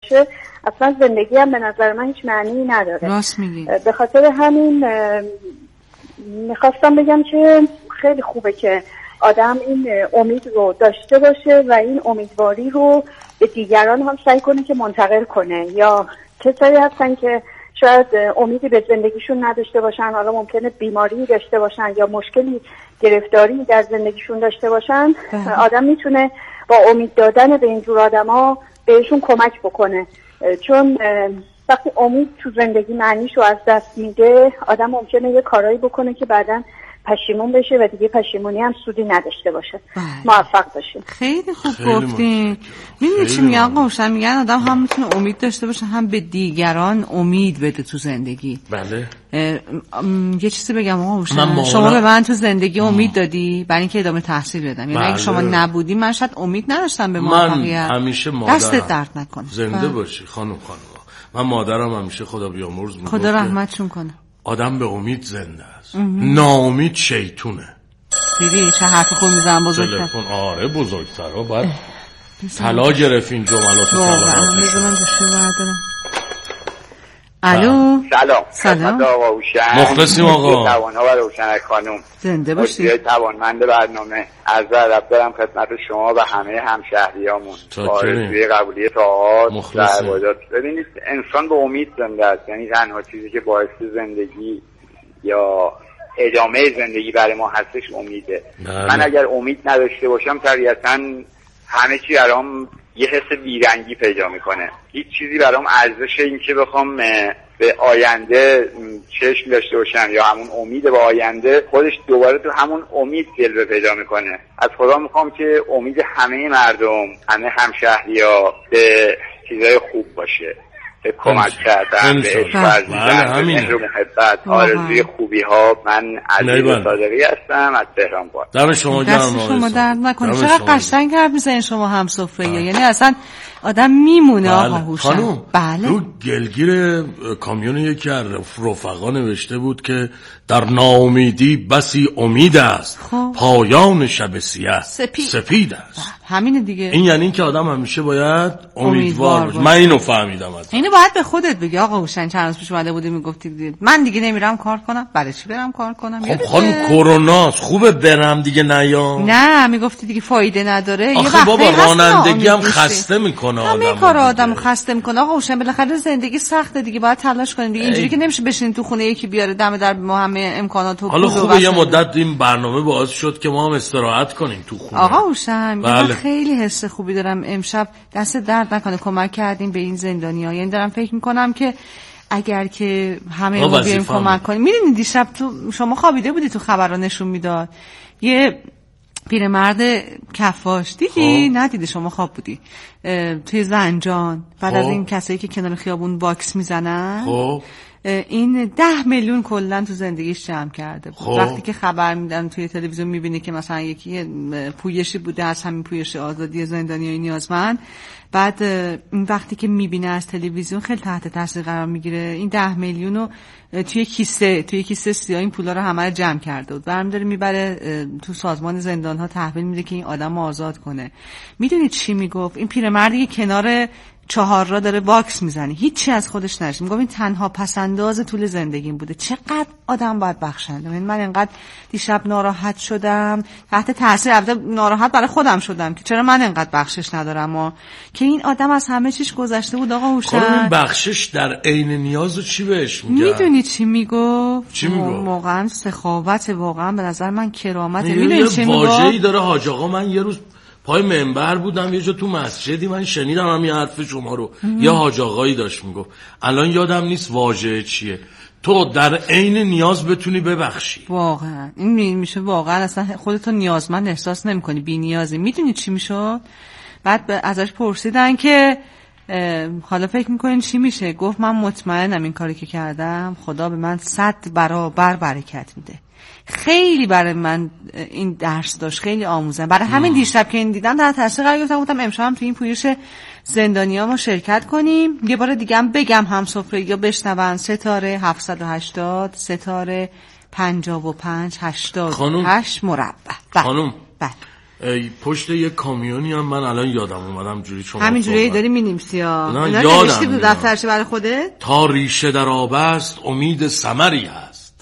باشه اصلا زندگی هم به نظر من هیچ معنی نداره. راست میگی. به خاطر همین میخواستم بگم که خیلی خوبه که آدم این امید رو داشته باشه و این امیدواری رو به دیگران هم سعی کنه که منتقل کنه. یا کسایی هستن که شاید امیدی به زندگیشون نداشته باشن، حالا ممکنه بیماری داشته باشن یا مشکلی گرفتاری در زندگیشون داشته باشن، آدم میتونه با امید دادن به اینجور آدما بهشون کمک بکنه. چون وقتی امید تو زندگی معنیشو از دست میده، آدم ممکنه یه کارایی بکنه که بعداً پشیمون بشه و دیگه پشیمونی هم سودی نداشته باشه. موفق باشین. خیلی خوب گفتین. میدونی چی میگن آقا هوشنگ؟ میگن آدم هم میتونه امید داشته باشه هم به دیگران امید بده تو زندگی. بله. یه چیزی بگم آقا هوشنگ، شما به من تو زندگی امید دادی برای اینکه ادامه تحصیل بدم. یعنی اگه شما نبودی من شاید امید نداشتم به موفقیت. من همیشه مادرم دستت درد نکنه. زنده باشی خانم. من مادرم همیشه خدا بیامرز میگفت خدا رحمتشون کنه. آدم به امید زنده است، ناامید شیطونه. دیدی چه حرف خوب میزنم بزرگتر. تلفن آره بزرگتر باید طلا گرفتین جملات طلا. الو سلام آقا هوشنگ. مخلصیم آقا. توانها و روشنک خانم. زنده باشی. توانمند برنامه. عرض ادب دارم خدمت شما و همه همشهریامون. آرزوی قبولی طاعات و عبادات. ببینید انسان به امید زنده است. یعنی تنها چیزی که باعث زندگی یا ادامه زندگی برای ما هستش امیده. من اگر امید نداشته باشم طبیعتاً همه چی برام یه حس بیرنگی پیدا میکنه. هیچ چیزی برام ارزش این که بخوام به آینده چشم داشته باشم یا همون امید به آینده خودش دوباره تو همون امید جلوه پیدا میکنه. از خدا میخوام که امید همه مردم، همه همشهری‌ها به چیزای خوب باشه، به کمک کردن، به عشق ورزیدن، به مهر و محبت، آرزوی خوبی ها. من عزیز صادقی هستم از تهران. دم شما گرم. دست شما درد نکنه. چقدر قشنگ حرف میزنین شما همسفره. یعنی اصلا آدم میمونه آقا هوشنگ. بله. رو گلگیر کامیون یکی از رفقا نوشته بود که در ناامیدی بسی امید است، پایان شب سیاه سپید است. همینه دیگه. این یعنی این که آدم همیشه باید امیدوار باشه. من اینو فهمیدم از اینو باید به خودت بگی آقا هوشنگ. چند روز پیش اومده بودی میگفتی من دیگه نمیرم کار کنم. برای چی برم کار کنم؟ خب خانم کروناست، خوبه برم دیگه نیام. نه میگفتی دیگه فایده نداره. یه وقتی بابا رانندگی هم خسته میکنه آدم. همه کار آدمو خسته میکنه آقا هوشنگ. بالاخره زندگی سخته دیگه، باید تلاش کنیم دیگه. اینجوری که نمیشه بشینیم تو خونه یکی بیاره دم در ما همه امکانات و حالا خوبه یه مدت این برنامه باعث شد که ما هم استراحت کنیم تو خونه. آقا هوشنگ من خیلی حس خوبی دارم. امشب دست درد نکنه کمک کردیم به این زندانی‌ها. یعنی دارم فکر میکنم که اگر که همه ما بیایم کمک کنیم. میدونید دیشب تو شما خوابیده بودی تو خبرها نشون میداد یه پیرمرد کفاش دیدی؟ ندیده شما خواب بودی توی زنجان بعد از این کسایی که کنار خیابون باکس میزنن این 10 میلیون کلا تو زندگیش جمع کرده بود. وقتی که خبر میدن توی تلویزیون میبینی که مثلا یکی پویشی بوده از همین پویش آزادی زندانیای نیازمند، بعد این وقتی که میبینه از تلویزیون خیلی تحت تاثیر قرار میگیره. این 10 میلیون رو توی کیسه سیاه این پولا رو همه رو جمع کرده بود. برمی‌داره میبره تو سازمان زندان‌ها تحویل میده که این آدمو آزاد کنه. میدونید چی میگفت؟ این پیرمردی که کنار 4 را داره باکس میزنه، هیچی از خودش نشه. میگم این تنها پسنداز طول زندگیم بوده. چقدر آدم باید بخشنده. من انقدر دیشب ناراحت شدم، تحت تاثیر البته ناراحت برای خودم شدم که چرا من انقدر بخشش ندارم و که این آدم از همه چیش گذشته بود. آقا هوشنگ این بخشش در عین نیاز چی بهش میگن؟ میدونی چی میگفت؟ واقعا سخاوت، واقعا به نظر من کرامت. میدونی چی میگفت؟ واژه‌ای داره حاج آقا. من یه روز پای منبر بودم یه جا تو مسجدی، من شنیدم همین حرف شما رو. یه حاج آقایی داشت میگفت، الان یادم نیست واژه چیه، تو در عین نیاز بتونی ببخشی. واقعا این میشه واقعا اصلا خودتو نیازمند احساس نمی‌کنی، بی نیازی. میدونی چی میشد؟ بعد ازش پرسیدن که حالا فکر میکنین چی میشه؟ گفت من مطمئنم این کاری که کردم خدا به من 100 برابر برکت میده. خیلی برای من این درس داشت، خیلی آموزن. برای همین دیشب که این دیدم در تاثیر قرار گرفتم، گفتم امشب هم تو این پویش زندانی‌ها ما شرکت کنیم. یه بار دیگه هم بگم همسفره یا بشنون. ستاره 780 ستاره 55 88 مربع. خانم بله. پشت یه کامیونی هم من الان یادم اومدم جوری شما همینجوری داری می‌نویسی ها. نه یادم تو دفترش برای خودت. تا ریشه در آب است امید ثمری است.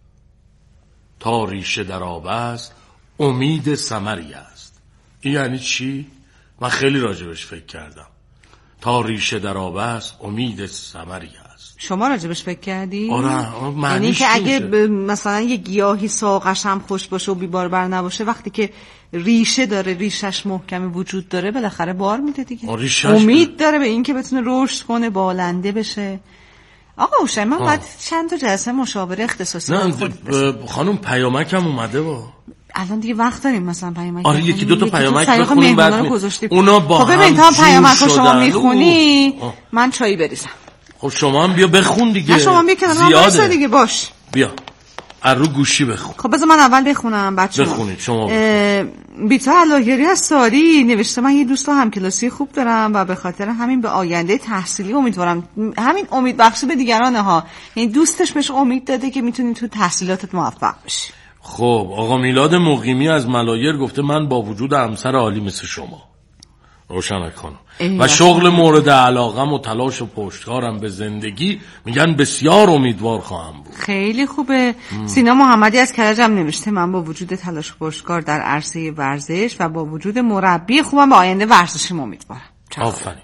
تا ریشه در آب است امید ثمری است. این یعنی چی؟ من خیلی راجبش فکر کردم. تا ریشه در آب است امید ثمری است. شما راجبش فکر کردی؟ آره یعنی که اگه مثلا یه گیاهی ساقش هم خوش باشه و بیباربر نباشه، وقتی که ریشه داره، ریشش محکم وجود داره، بالاخره بار میده دیگه. امید داره به این که بتونه رشد کنه، بالنده بشه. آقا اوشه من باید چند تا جلسه مشاوره اختصاصی خانم پیامکم اومده با الان دیگه وقت داریم مثلا پیامک. آره یکی دو تا پیامک بخونیم بعد اونا با هم ببین تا پیامک شما میخونی من چایی بریزم. خب شما هم بیا بخون دیگه. نه شما بیا کنار وایسا دیگه. باش بیا از رو گوشی بخون. خب بذار من اول بخونم بعد شما بخونید. شما بیتا علاگری از ساری نوشته من یه دوست همکلاسی خوب دارم و به خاطر همین به آینده تحصیلی امیدوارم. همین امید بخشی به دیگرانه ها، یعنی دوستش بهش امید داده که میتونی تو تحصیلاتت موفق بشی. خب آقا میلاد مقیمی از ملایر گفته من با وجود همسر عالی مثل شما روشنک خانم و شغل مورد علاقم و تلاش و پشتکارم به زندگی میگن بسیار امیدوار خواهم بود. خیلی خوبه. سینا محمدی از کرج هم نوشته من با وجود تلاش و پشتکار در عرصه ورزش و با وجود مربی خوبم به آینده ورزشیم امیدوارم. آفرین.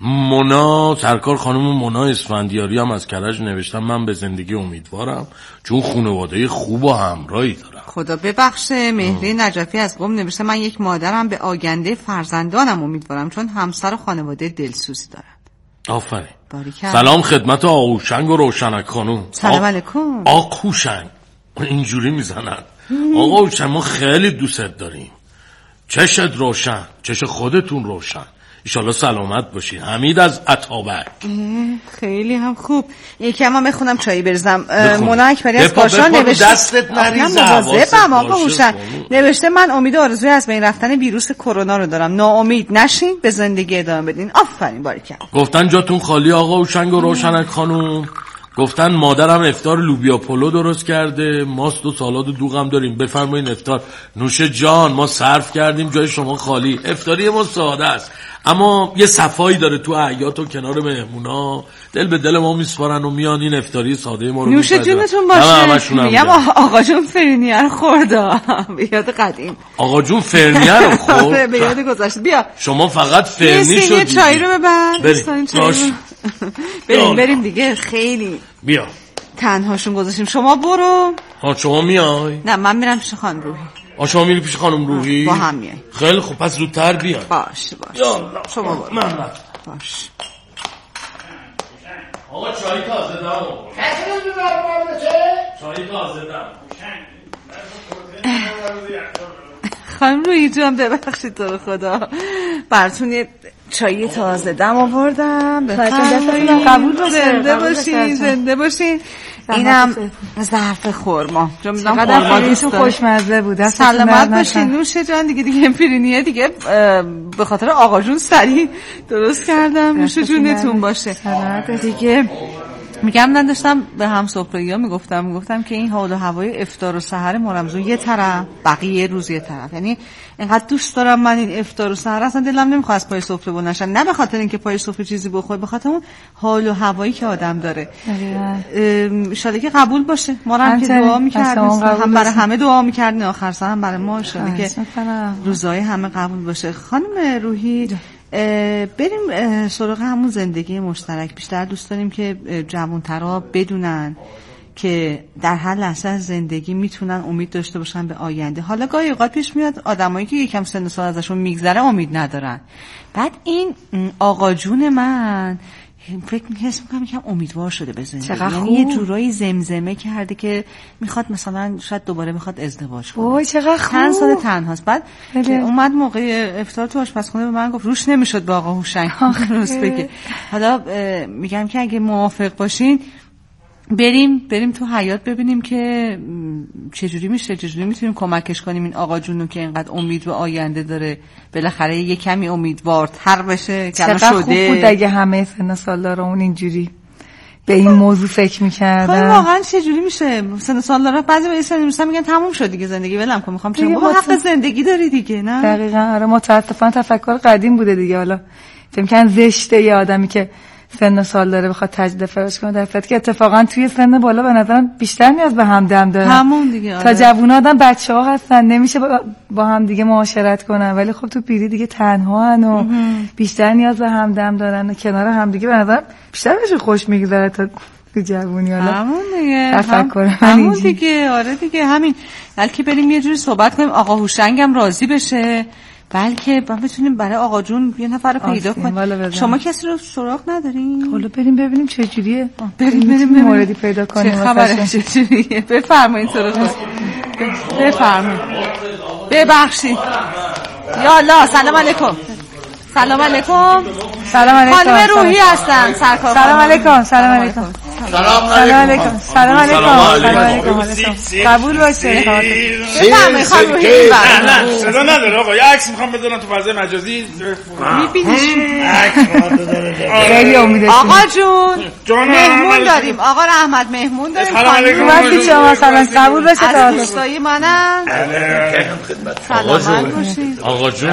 مونا سرکار خانم مونا اسفندیاری هم از کرج نوشتم من به زندگی امیدوارم چون خانواده خوب و همراهی دارم. خدا ببخشه. مهری نجفی از قم نوشته من یک مادرم به آینده فرزندانم امیدوارم چون همسر و خانواده دلسوزی دارند. آفرین. سلام خدمت آقوشنگ و روشنک خانم. سلام علیکم. آقوشنگ اینجوری میزنن. آقوشنگ ما خیلی دوست داریم. چشت روشن، چش خودتون روشن. ایشالله سلامت باشین. حمید از عطابک. خیلی هم خوب. یکی هم بخونم چایی بریزم. مونا اکبری از کاشان نوشته دستت نریزه آقا هوشن نوشته من امید آرزوی از بین رفتن ویروس کرونا رو دارم. ناامید نشین، به زندگی ادامه بدین. آفرین باریکلا. گفتن جاتون خالی آقا هوشنگ و روشنک خانم. گفتن مادرم افطار لوبیا پلو درست کرده، ماست و سالاد و دوغم داریم. بفرمایین افطار. نوش جان ما صرف کردیم جای شما خالی. افطاری ما ساده است اما یه صفایی داره تو حیاط و کنار مهمونا. دل به دل ما میسپارن و میان این افطاری ساده ما رو نوش جونتون باشه. میگم آقا جون فرنیه رو خورد. به یاد قدیم آقا جون فرنیه رو خورد. به یاد گذشته. بیا شما فقط فرنی شدی. یه چای رو ببر. بریم دیگه. خیلی بیا تنهاشون گذاشتیم. شما برو. شما میای؟ نه من میرم پیش خانم روحی. شما میری پیش خانم روحی؟ با هم میای. خیلی خوب پس زودتر بیان. باش شما برو. من باش. آقا چای تازه دم. چای تازه دم. خانم روحی جان ببخشید تو رو خدا براتون یه چای تازه دم آوردم. بفرمایید. قبول باشه. زنده باشین. اینم ظرف خرما. چقدر خیلیشون خوشمزه بود. سلامت باشین. نوش جان دیگه امپرینیه دیگه به خاطر آقا جون سریع درست کردم. نوش جونتون باشه دیگه. میگم من داشتم به هم سفره‌ها میگفتم که این حال و هوای افطار و سحر مرمزون یه طرف، بقیه روز یه طرف. یعنی اینقدر دوست دارم من این افطار و سحر، اصلا دلم نمیخواد از پای سفره بلند نشم، نه به خاطر اینکه پای سفره چیزی بخوره، به خاطر اون حال و هوایی که آدم داره. ان شاءالله که قبول باشه. ما هم که دعا می‌کردیم، هم برای همه دعا می‌کردیم، آخر سر هم برای ما ان شاءالله که روزای همه قبول باشه. خانم روحی بریم سراغ همون زندگی مشترک. بیشتر دوست داریم که جوان‌ترا بدونن که در هر لحظه از زندگی میتونن امید داشته باشن به آینده. حالا گاهی اوقات پیش میاد آدمایی که یکم سن و سال ازشون میگذره امید ندارن. بعد این آقا جون من فکر میکنم یکم امیدوار شده به زندگی، یعنی یه جورایی زمزمه کرده که میخواد مثلا شاید دوباره میخواد ازدواج کنه. وای چقدر خوب. چند سال تنهاست. بعد که اومد موقع افطار تو آشپزخونه به من گفت روش نمیشد به آقا هوشنگ درست بگه. حالا میگم که اگه موافق باشین بریم تو حیاط ببینیم که چجوری میتونیم کمکش کنیم این آقا جونو که اینقدر امید به آینده داره، بالاخره یه کمی امیدوارتر بشه. چقدر خوب بود اگه همه سن سالارمون اینجوری به این موضوع فکر می‌کردم. واقعا چه جوری میشه سن سال داره بعضی وقتا سن میگن تموم شد دیگه زندگی ولم کن میخوام چه حق زندگی داری دیگه نه دقیقاً. آره متأسفانه تفکر قدیم بوده دیگه. حالا فکر کنم زشته یه آدمی که سن سال داره بخواد تجدید فراش کنه، در صورتی که اتفاقا توی سن بالا به نظرم بیشتر نیاز به همدم داره. همون دیگه. تا جوونا آدم بچه‌ها هستن نمیشه با هم دیگه معاشرت کنن، ولی خب تو پیری دیگه تنها و بیشتر نیاز به همدم دارن و کنار هم دیگه به نظرم بیشتر بهش خوش میگذره تا تو جوونی. حالا همون دیگه تفکر همون دیگه. آره دیگه همین. بلکه بریم یه جوری صحبت کنیم آقا هوشنگ هم راضی بشه، بلکه ما بتونیم برای آقا جون یه نفر رو پیدا کنیم. شما کسی رو سراغ ندارین؟ حالا بریم ببینیم چه جوریه. بریم موردی پیدا کنیم. چه خبره چه جوریه؟ بفرمایید سراغ. بفرمایید. ببخشید. یا الله. سلام علیکم. سلام علیکم. سلام علیکم. خانم روحی هستم سرکار. سلام علیکم. سلام علیکم. سلام علیکم. سلام علیکم. قبول باشه. بفرمایید خانم روحی. نه صدا نداره آقا. یه عکس میخوام بذارم تو فضای مجازی. خیلی امیدوارم. آقا جون مهمون داریم. آقا رحمت مهمون داریم. سلام علیکم. وقتی شما سلام قبول بشه تا دوستای منن. سلامت باشید. آقا جون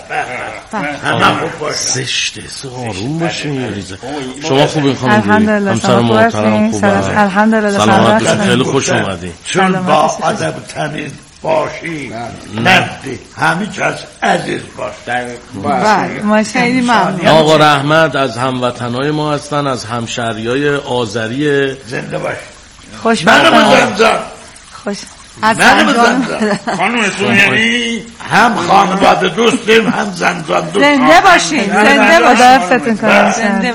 زشته آروم باشین. شما خوبین خانم؟ الحمدلله. همسر محترم خوبه؟ الحمدلله. سلامت. خیلی خوش اومدین. چون با ادب تمیز باشی نفتی همه کس عزیز باش. بله ما خیلی ممنون. آقا رحمت از هموطنای ما هستن، از همشهریای آذری. زنده باش. خوش منو بزن. خوش. منو بزن. خانومتون یعنی هم خانواده دوستیم هم زندان دوست. زنده باشین. زنده باشین. خداحافظتون کنم.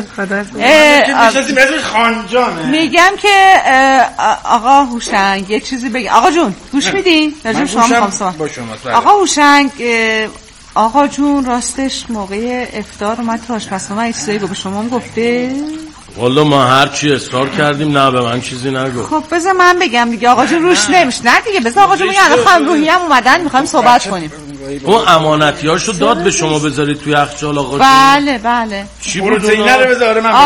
میگم که آقا هوشنگ یه چیزی بگی. آقا جون گوش میدین؟ راجع شما میخوام صحبت. آقا هوشنگ آقا جون راستش موقع افطار اومد تو آشپزخونه یه چیزایی به شما گفته؟ والا ما هر چی اصرار کردیم نه به من چیزی نگفت. خب بذار من بگم دیگه. آقا جون روش نمیشه. نه دیگه بذار آقا جون بگه. الان خانم روحی هم اومدن میخوایم صحبت کنیم. اون امانتیاشو داد به شما بذارید توی یخچال آقا جون. بله چی پروتئین رو بذاره من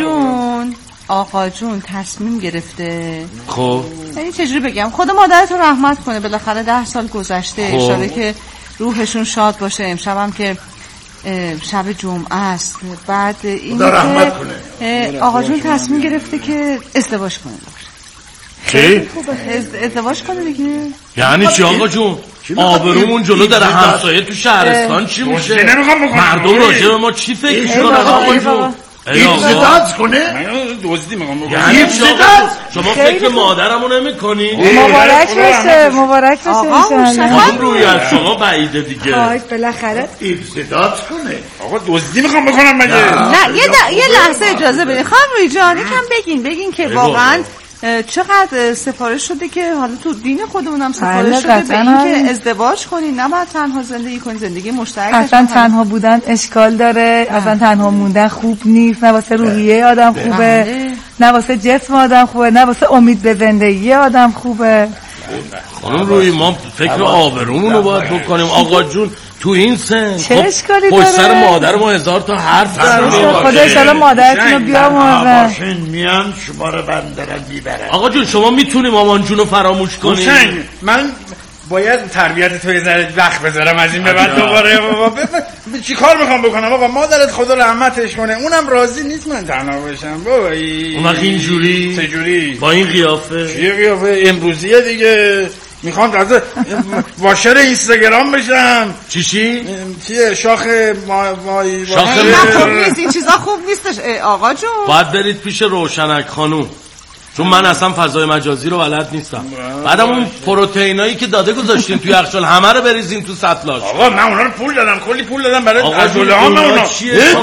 آقا جون تصمیم گرفته. خب یعنی چجوری بگم خدا مادرتو رحمت کنه، بالاخره 10 سال گذشته. ان شاءالله که روحشون شاد باشه. امشب هم که شب جمعه است. بعد این که آقا جون تصمیم گرفته که ازدواج کنه. چی؟ ازدواج کنه دیگه. یعنی چی آقا جون؟ آبرومون جلو در همسایه تو شهرستان چی میشه؟ مردم راجع به ما چی فکر میکنن آقا جون؟ ازدواج کنه؟ دزدی میخوام بکنم. یعنی شما فکر مادرمو نمی‌کنین؟ مبارک بشه. مبارک بشه. خانم روی از شما بعیده دیگه. بالاخره ازدواج کنه. آقا دزدی میخوام بکنم مگه؟ نه یه لحظه اجازه بدین. خانم روی جان یکم بگین که واقعا چقدر سفارش شده که حالا تو دین خودمونم سفارش شده به این که ازدواج کنین، نه باید تنها زندگی کنین، زندگی مشترک. اصلا تنها بودن اشکال داره. اصلا تنها موندن خوب نیست. نه واسه روحیه آدم خوبه، نه واسه جسم آدم خوبه، نه واسه امید به زندگی آدم خوبه. خانم روی ما فکر آبرومون رو باید بکنیم. آقا جون تو این سن چه اشکالی داره؟ پشت سر مادر ما هزار تا حرف داره. خدا ایشالا مادرتون رو بیامرزن. ماشین میان شما رو بندرن میبرن. آقا جون شما میتونی مامان جون رو فراموش کنی؟ من باید تربیت تو یه ذره وقت بذارم از این به بعد دوباره. چی کار میخوام بکنم آقا؟ مادرت خدا رحمتش کنه، اونم راضی نیست من تنها باشم. بابایی اون وقت اینجوری چجوری با این قیافه؟ چیه قیافه امروزیه دیگه؟ میخوام تازه واشر اینستاگرام بشم. چی؟ چیه شاخ مایی شاخ خوب نیست این چیزا، خوب نیستش آقا جون. باید برید پیش روشنک خانوم، چون من اصلا فضای مجازی رو بلد نیستم. بعدم اون پروتئینایی که داده گذاشتین توی یخچال همه رو بریزین تو سطلاش. آقا من اونا رو پول دادم، کلی پول دادم برای عضله ها. اونا چیه؟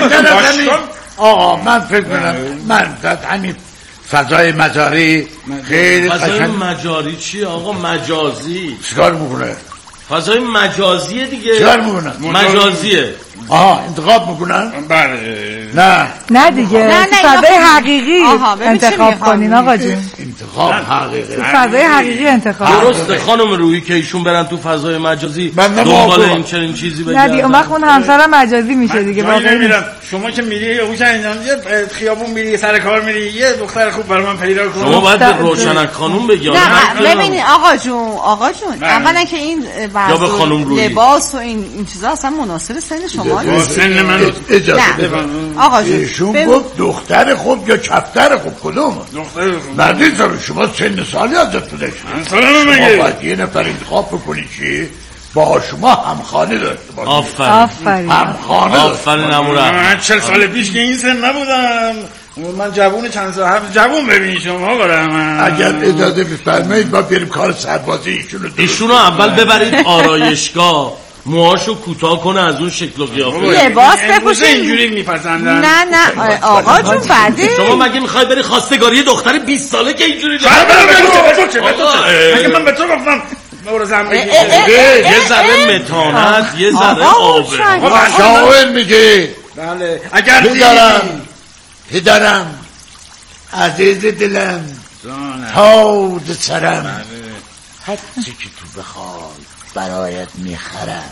آقا من فکر کنم من همین فضای مجاری خیلی فضای مجاری چیه آقا؟ مجازی چیکار میکنه؟ فضای مجازیه دیگه. چیکار میکنه؟ مجازیه. انتخاب میکنن؟ بله. نه دیگه فضای حقیقی انتخاب کنین آقا جون. انتخاب حقیقی. فضای حقیقی انتخاب. درسته خانم روحی که ایشون برن تو فضای مجازی دنبال این چنین چیزی بگردن. نه دیگه اون وقت اون همسرم مجازی میشه دیگه. واقعا شما که میری هوشنگ جان خیابون میری سر کار میری یه دختر خوب برای من پیدا کن. شما باید به روشنک خانم بگی. نه ببینی آقا جون اولا که این لباس و این چیزا اصلا مناسب سن شما نیست. سن من اجازه بده. آقا جون ایشون گفت دختر خوب یا کفتر خوب کدوم؟ دختر خوب. مردی سر شما سن سالی ازتون داشت. شما باید یه نفر انتخاب بکنی چی؟ با شما همخانه داشته باشید. آفرین. همخانه آفرین امورا. من 40 سال پیش که این سن نبودم. من جوون چند سال هفت جوون ببین شما آقا رحمت. اگر اجازه بفرمایید ما بریم کار سربازی ایشونو اول ببرید آرایشگاه، موهاشو کوتاه کنه از اون شکل و قیافه. لباس بپوشه اینجوری میپسندن. نه آقا جون بعدش شما مگه میخوای بری خواستگاری دختر 20 ساله که اینجوری مگه من به تو گفتم یه ذره متانت یه ذره آبه. شاول میگه بله اگر پدرم عزیز دلم تاج سرم هر چی که تو بخوای برایت میخرم.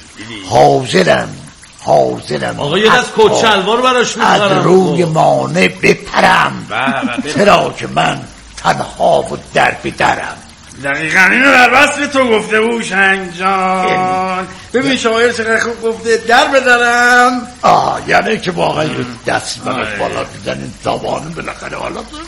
حاضرم آقا یه دست کت شلوار براش میخرم از روی مانع بپرم چرا که من تنها و در بدرم. دقیقا اینو در وصف تو گفته هوشنگ جان. ببین شاعر چقدر خوب گفته در بدرم. یعنی که واقعا دست منش بالا بزنین تابانه بالاخره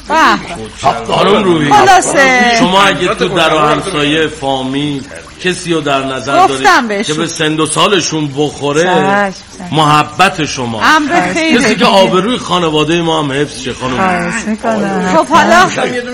خانم روحی شما اگه تو در و همسایه فامیل کسی رو در نظر دارید که به سن و سالشون بخوره محبت شما کسی که آبروی خانواده ما هم حفظ شه خانم. خب حالا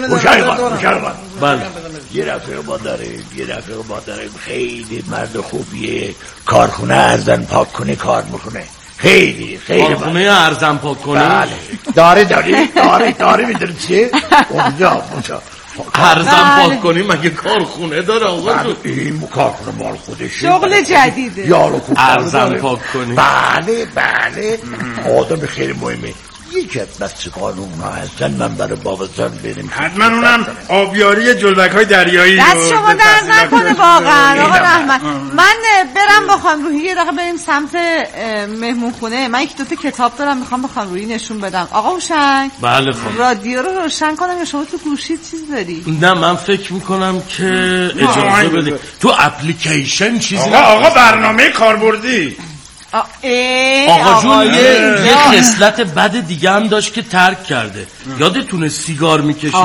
بله یه رفیق ما داریم خیلی مرد خوبیه. کارخونه ارزن پاک کنی کار میکنه. خیلی کارخونه ارزن پاک کنی. بله داره میدونی چیه اونجا ارزن پاک کنی مگه کارخونه داره آقا جون؟ این کارخونه مال خودشه. شغل جدیده ارزن پاک کنی. بله آدم خیلی مهمه. یکی از بچه قانون ها هستن من برای بابازان بریم حتما اونم آبیاری جلبک های دریایی دست شما درد نکنه واقعا آقا رحمت. من برم با خانم روحی یه دقیقه بریم سمت مهمون خونه. من یک دوتا کتاب دارم میخوام با خانم روحی نشون بدم. آقا هوشنگ بله خانم رادیو رو روشن کنم یا شما تو گوشی چیز داری؟ نه من فکر میکنم که اجازه بده تو اپلیکیشن چیزی. آقا برنامه کاربردی آقا جون یه خصلت بد دیگه هم داشت که ترک کرده. یادتونه سیگار میکشید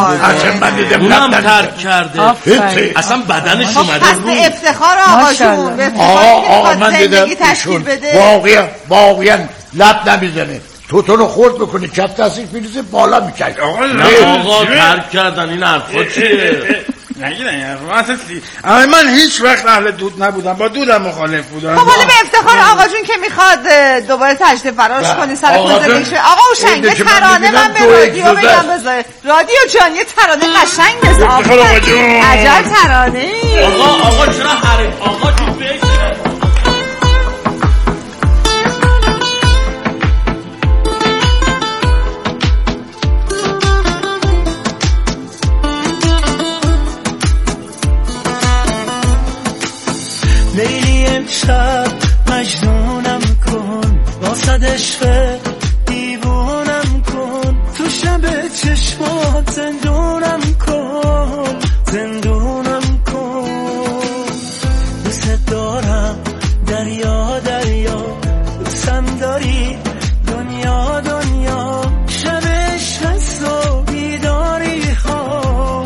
اونم ترک کرده. اصلا بدنش اومده رو افتخار آقا جون. آقا من دیدم ایشون واقعا لب نمیزنه. توتونو خورد بکنی کف دستش میریزه بالا میکرد. آقا ترک کردن این حرفا چیه؟ نگیرن اما من هیچ وقت اهل دود نبودم. با دودم مخالف بودم. خب حالا به افتخار آقا جون که میخواد دوباره تجدید فراش کنی سر کوزه بشه. آقا هوشنگ یه ترانه من به رادیو بگم بذاره. رادیو جان یه ترانه قشنگ بذار. آقا جون عجب ترانه. آقا چرا آقا جون بگیره. لیلی امشب مجنونم کن واسد عشق دیوونم کن تو شب چشمات زندونم کن دوست دارم دریا دوستم داری دنیا شب عشق و بیداری ها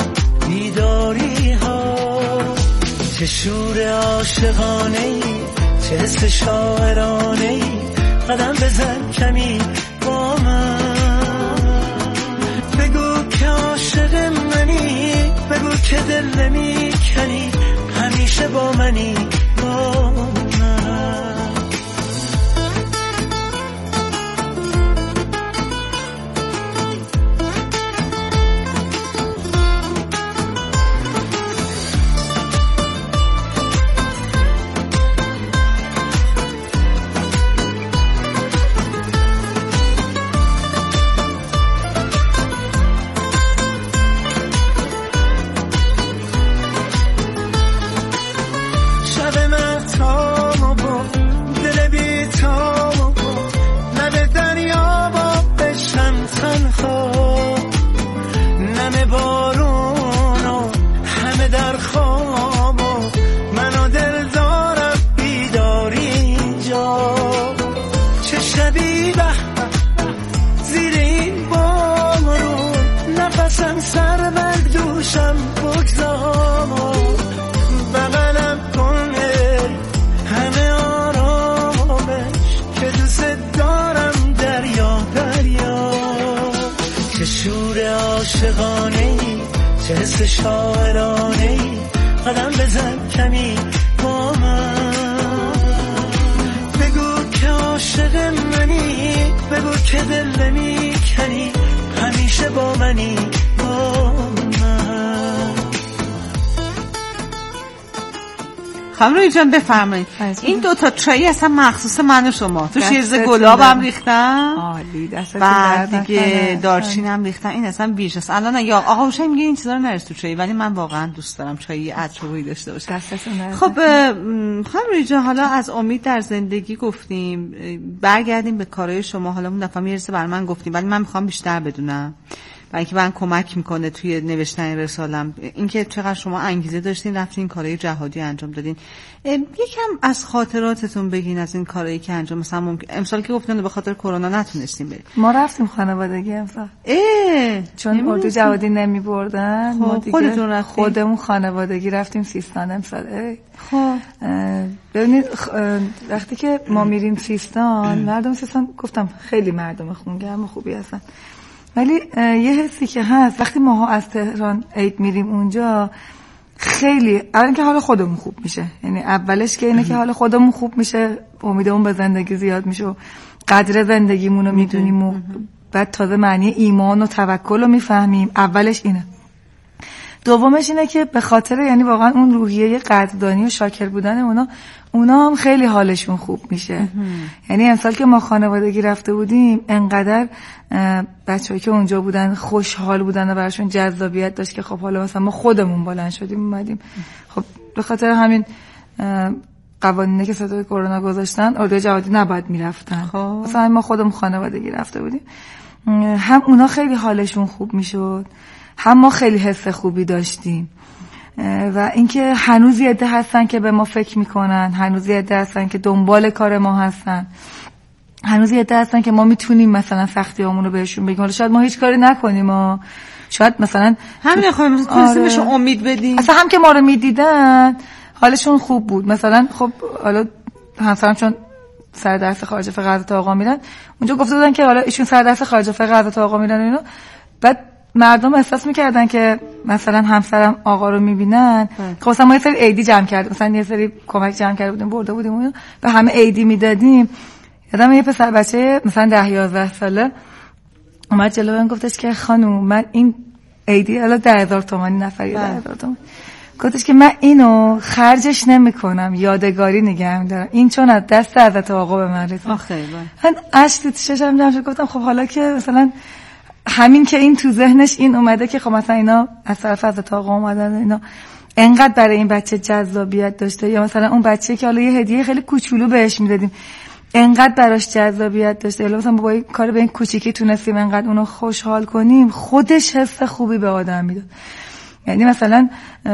چه شور عاشقانه ای چه حس شاعرانه ای قدم بزن کمی با من بگو که عاشق منی بگو که دل نمی کنی همیشه با منی با من. چه شور عاشقانه چه حس شاعرانه قدم بزن کمی با من بگو که عاشق منی بگو که دل نمیکنی همیشه با منی با من. خانم روی جان بفرمایید این دوتا چایی اصلا مخصوص من و شما توش یه ز گلاب هم ریختم عالی دستتون بعد دیگه دارچین هم ریختم این اصلا بیش است. الان یا آقا حسین میگه این چیزا رو نریز تو چایی ولی من واقعا دوست دارم چایی عطره‌ای داشته باشه. خب خانم روی جان حالا از امید در زندگی گفتیم برگردیم به کارهای شما. حالا اون دفعه میرسه بر من گفتیم ولی من میخوام بیشتر بدونم و اینکه من کمک میکنه توی نوشتن رسالم اینکه چقدر شما انگیزه داشتین رفتین کارهای جهادی انجام دادین. یکم از خاطراتتون بگین از این کارهایی که انجام مثلا امسال که گفتن به خاطر کرونا نتونستیم بریم. ما رفتیم خانوادگی امسال چون اردو جهادی نمیبردن ما دیگه خودمون خانوادگی رفتیم سیستان امسال. خب ببینید وقتی که ما میریم سیستان مردم سیستان گفتم خیلی مردم خونگرم و خوبی هستن ولی یه حسی که هست وقتی ما از تهران عید میریم اونجا خیلی اول که حال خودمون خوب میشه یعنی اولش که اینه که حال خودمون خوب میشه امیدمون به زندگی زیاد میشه و قدر زندگیمون رو میدونیم و بعد تازه معنی ایمان و توکل رو میفهمیم. اولش اینه. دومش اینه که به خاطر یعنی واقعا اون روحیه قدردانی و شاکر بودن اونا هم خیلی حالشون خوب میشه. یعنی امسال که ما خانوادگی رفته بودیم انقدر بچه‌ای که اونجا بودن خوشحال بودن و براشون جذابیت داشت که خب حالا مثلا ما خودمون بلند شدیم اومدیم. خب به خاطر همین قوانینی که صدای کرونا گذاشتن اردو جهادی نباید میرفتن. مثلا ما خودمون خانوادگی رفته بودیم هم اونا خیلی حالشون خوب میشد هم ما خیلی حس خوبی داشتیم و اینکه هنوز یه عده هستن که به ما فکر میکنن هنوز یه عده هستن که دنبال کار ما هستن هنوز یه عده هستن که ما میتونیم مثلا سختیامون رو بهشون بگیم. حالا شاید ما هیچ کاری نکنیم شاید مثلا همین خواهیم تونستیم بهشون امید بدیم اصلا هم که ما رو میدیدن حالشون خوب بود. مثلا خب حالا همسرم چون سر درس خارج فقه حضرت آقا میرن اونجا گفته بودن که حالا ایشون سر درس خارج فقه حضرت آقا میرن و اینا بعد مردم احساس میکردن که مثلا همسرم آقا رو میبینن خب مثلا ما یه سری عیدی جمع کردیم مثلا یه سری کمک جمع کرده بودیم برده بودیم اونو به همه عیدی میدادیم. یادم یه پسر بچه مثلا 10-11 ساله اومد جلو من گفتش که خانم من این عیدی الان 10,000 تومانی نفری 10,000 تومان گفتش که من اینو خرجش نمیکنم یادگاری نگه می‌دارم این چون از دست حضرت آقا به من رسید. من اشک تو چشم جمع شد گفتم خب حالا که مثلا همین که این تو ذهنش این اومده که خب مثلا اینا از طرف حضرت آقا اومدن اینا انقدر برای این بچه جذابیت داشته یا مثلا اون بچه که حالا یه هدیه خیلی کوچولو بهش میدادیم انقدر براش جذابیت داشته یا مثلا با این کار به این کوچیکی تونستیم انقدر اونو خوشحال کنیم خودش حس خوبی به آدم میداد. یعنی مثلا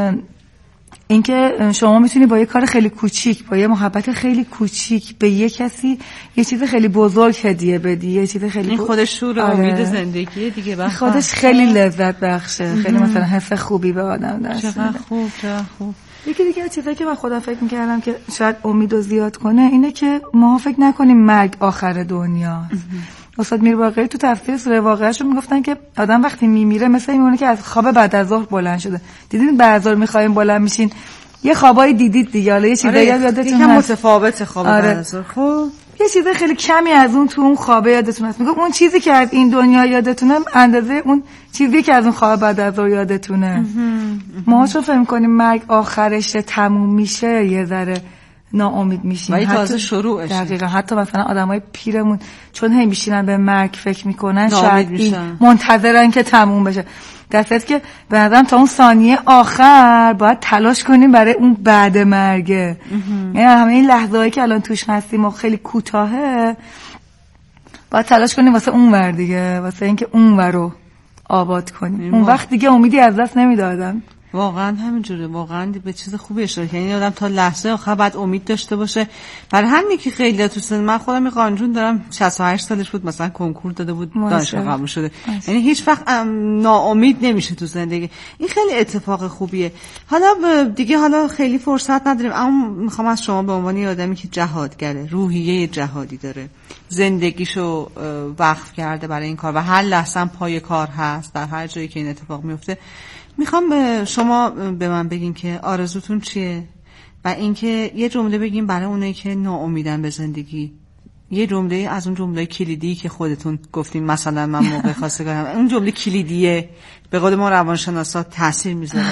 اینکه شما میتونی با یه کار خیلی کوچیک با یه محبت خیلی کوچیک به یه کسی یه چیز خیلی بزرگ هدیه بدی یه چیز خیلی این خودش شور امید زندگیه دیگه خودش خیلی لذت بخشه خیلی مثلا حس خوبی به آدم دست میده. چقدر خوب. یکی دیگه چیزایی که من خودم فکر میکردم که شاید امیدو زیاد کنه اینه که ما فکر نکنیم مرگ آخر دنیاست. استاد میر باقری تو تفسیر سوره واقعه‌شون میگفتن که آدم وقتی میمیره مثل میمونه که از خواب بعد از ظهر بلند شده. دیدین بعد از ظهر میخوایم بلند میشین یه خوابای دیدید دیگه حالا یه چیزایی یادتون هست یکم متفاوت خواب بعد از ظهر. خب یه چیز خیلی کمی از اون تو اون خوابه یادتون هست. میگم اون چیزی که از این دنیا یادتونه اندازه اون چیزی که از اون خواب بعد از ظهر یادتونه. ما چون فهم کنیم مرگ آخرش تموم میشه یه ذره ناامید میشیم ولی تازه شروعش. دقیقاً حتی مثلا آدمای پیرمون چون هی میشینن به مرگ فکر میکنن شاید منتظرن که تموم بشه دستت که به نظرم تا اون ثانیه آخر باید تلاش کنیم برای اون بعد مرگه. یعنی همه این لحظه‌ای که الان توش هستیم و خیلی کوتاهه باید تلاش کنیم واسه اون ور دیگه واسه اینکه اون ور رو آباد کنیم. اون وقت دیگه امیدی از دست نمیدادم واقعا همینجوره، واقعا به چیز خوبی اشاره کنی. یعنی آدم تا لحظه آخر بعد امید داشته باشه. برای همین که خیلی تو سن من خودم این قانون دارم 68 سالش بود مثلا کنکور داده بود دانشگاه قبول شده، یعنی هیچ وقت ناامید نمیشه تو زندگی. این خیلی اتفاق خوبیه. حالا دیگه حالا خیلی فرصت نداریم، اما میخوام از شما به عنوان آدمی که جهادگره، روحیه جهادی داره، زندگیشو وقف کرده برای این کار و هر لحظه پای کار هست در هر جایی که این اتفاق میفته، میخوام شما به من بگین که آرزوتون چیه و اینکه یه جمله بگین برای اونایی که ناامیدن به زندگی، یه جمله از اون جمله کلیدی که خودتون گفتین. مثلا من موقع خواستگارم اون جمله کلیدیه به قول ما روانشناسا تاثیر میذاره.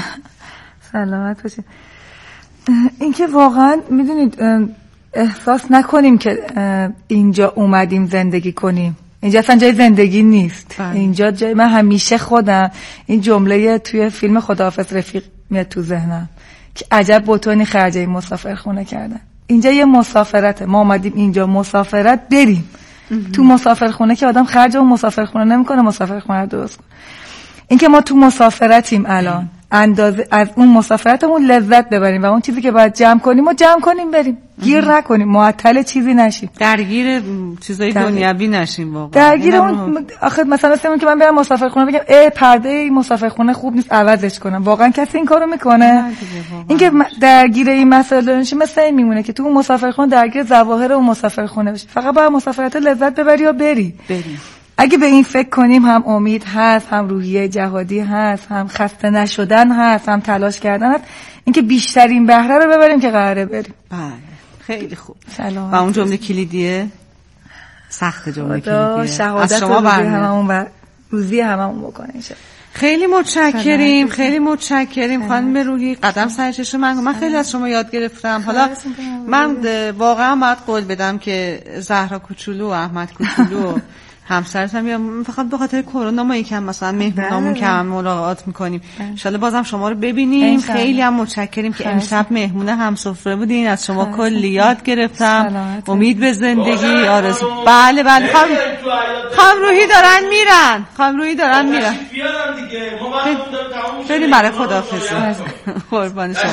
سلامت باشید. اینکه واقعا میدونید احساس نکنیم که اینجا اومدیم زندگی کنیم، اینجا اصلا جای زندگی نیست. اینجا جای من همیشه خودم این جمله توی فیلم خداحافظ رفیق میاد تو ذهنم که عجب بتونی خرجه مسافرخونه کردن. اینجا یه مسافرته، ما اومدیم اینجا مسافرت بریم. تو مسافرخونه که آدم خرج اون مسافرخونه نمیکنه، مسافرخونه رو درست کنه. اینکه ما تو مسافرتیم الان، اندازه از اون مسافرتمون لذت ببریم و اون چیزی که باید جمع کنیم و جمع کنیم بریم، گیر نکنیم، معطل چیزی نشیم، درگیر چیزای دنیوی نشیم. واقعا درگیر اون آخر مثلا مثل که من برم مسافرخونه بگم پرده این مسافرخونه خوب نیست عوضش کنم، واقعا کسی این کارو میکنه؟ اینکه درگیر این مسائل نشیم مثل این میمونه که تو اون مسافرخونه درگیر ظواهر اون مسافرخونه بشی، فقط باید مسافرت لذت ببری و بری. اگه به این فکر کنیم هم امید هست، هم روحیه جهادی هست، هم خسته نشدن هست، هم تلاش کردن هست، اینکه بیشترین بهره رو ببریم که قراره بریم. بله خیلی خوب. سلام. و اون جمله کلیدیه، سخت جمله کلیدیه، شهادت از شما هممون و روزی هممون بکنه انشاءالله. خیلی متشکریم، خیلی متشکریم خانم روحی. قدم سر چشم من خیلی از شما یاد گرفتم. حالا من واقعا باید قول بدم که زهرا کوچولو و احمد کوچولو همسرتم یا فقط به خاطر کرونا ما یکم مثلا مهمونامون کم ملاقات میکنیم، ان شاءالله بازم شما رو ببینیم. خیلی هم متشکریم که امشب مهمون همسفره بودین، از شما کلی یاد گرفتم. امید به زندگی، آرزو. بله خانم روحی دارن میرن. بریم برای خداحافظی. قربان شما.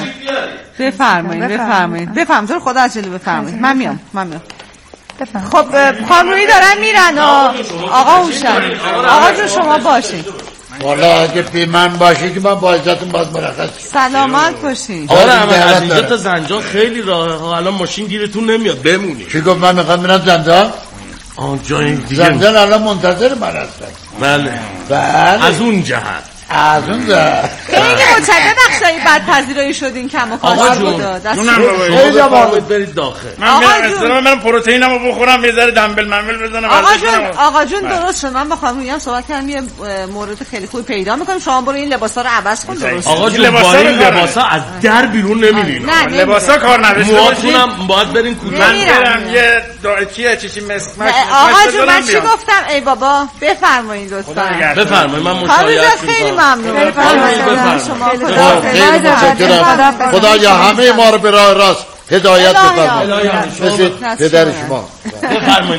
بفرمایید تو خدا عجله بفرمایید. من میام. خب خانمویی دارن میرن. آقا هوشن، آقا جون شما باشین. والا اگه پی من باشی که من با عزتون باید مرخص. سلامت باشین. آره از اینجا تا زنجان خیلی راهه، الان ماشین گیرتون نمیاد بمونی. چی گفت من میخوام برم زنجان؟ جای دیگه زنجان الان منتظر من هستن. بله از اون جهت خیلی متشکرم بخشایی بعد پذیرایی شدین کم و کاسته بود. خیلی باید برید داخل. من برم پروتئینمو بخورم، یه ذره دمبل بزنم. آقا جون درست شد. من با خانم صحبت کردم، یه مورد خیلی خوب پیدا میکنیم. شما برو این لباسا رو عوض کن. درست آقا جون با این لباسا از در بیرون نمیرین. لباسا کار نداشته باشین. موهاتونم باید برین کودک. من برم یه چیزی مسمک. آقا جون من چی گفتم؟ ای بابا بفرمایید لطفا. بفرمایید من مشایعت ممنون. خدا یا همه ما رو به راه راست هدایت بفرمایید. مثل پدر شما. بفرمایید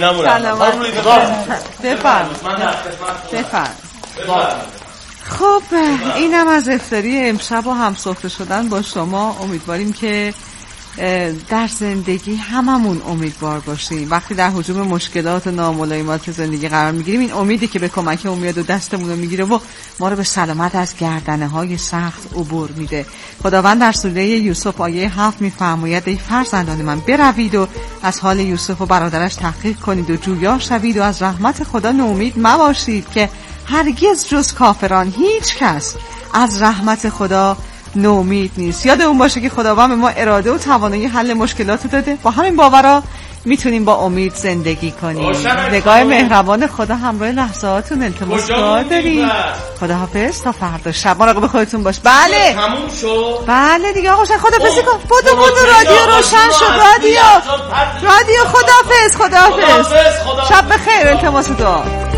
خب اینم از افطاری امشب و همسفره شدن با شما. امیدواریم که در زندگی هممون امیدوار باشیم. وقتی در هجوم مشکلات و ناملایمات زندگی قرار میگیریم، این امیدی که به کمک اون میاد و دستمون رو میگیره و ما رو به سلامت از گردنه های سخت عبور میده. خداوند در سوره یوسف آیه 7 میفرماید ای فرزندان من بروید و از حال یوسف و برادرش تحقیق کنید و جویا شوید و از رحمت خدا نومید مباشید که هرگز جز کافران هیچ کس از رحمت خدا نومید نیست. یادمون باشه که خداوند به ما اراده و توانایی حل مشکلات داده. با همین باورا میتونیم با امید زندگی کنیم. نگاه مهربان خدا همراه لحظاتون. التماس دعا داریم. خداحافظ تا فردا شب. مراقب خودتون باش. بله تموم شد. بله دیگه آقا خداحافظی کن. بودو رادیو روشن شد. رادیو خداحافظ. شب بخیر. التماس دعا.